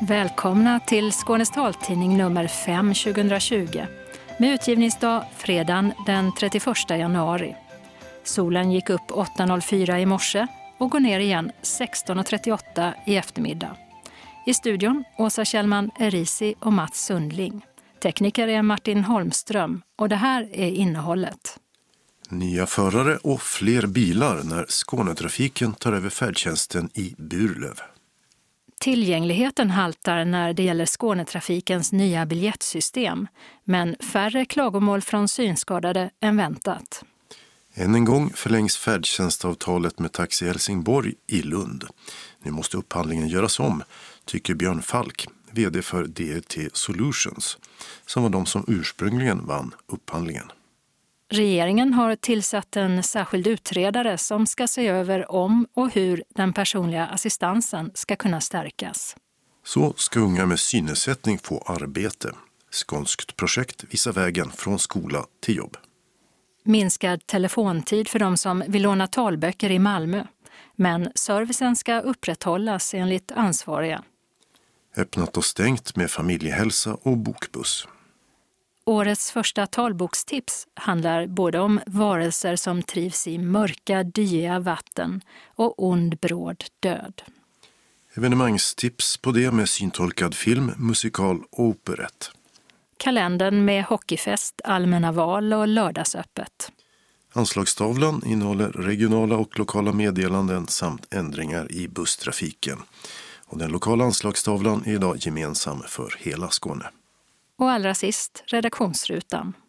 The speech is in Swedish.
Välkomna till Skånes taltidning nummer 5 2020 med utgivningsdag fredagen den 31 januari. Solen gick upp 8.04 i morse och går ner igen 16.38 i eftermiddag. I studion Åsa Kjellman Erisi och Mats Sundling. Tekniker är Martin Holmström och det här är innehållet. Nya förare och fler bilar när Skånetrafiken tar över färdtjänsten i Burlöv. Tillgängligheten haltar när det gäller Skånetrafikens nya biljettsystem, men färre klagomål från synskadade än väntat. Än en gång förlängs färdtjänstavtalet med Taxi Helsingborg i Lund. Nu måste upphandlingen göras om, tycker Björn Falk, vd för DT Solutions, som var de som ursprungligen vann upphandlingen. Regeringen har tillsatt en särskild utredare som ska se över om och hur den personliga assistansen ska kunna stärkas. Så ska unga med synnedsättning få arbete. Skånskt projekt visar vägen från skola till jobb. Minskad telefontid för de som vill låna talböcker i Malmö. Men servicen ska upprätthållas enligt ansvariga. Öppnat och stängt med familjehälsa och bokbuss. Årets första talbokstips handlar både om varelser som trivs i mörka, dyiga vatten och ond, bråd död. Evenemangstips på det med syntolkad film, musikal och operett. Kalendern med hockeyfest, allmänna val och lördagsöppet. Anslagstavlan innehåller regionala och lokala meddelanden samt ändringar i busstrafiken. Och den lokala anslagstavlan är idag gemensam för hela Skåne. Och allra sist redaktionsrutan.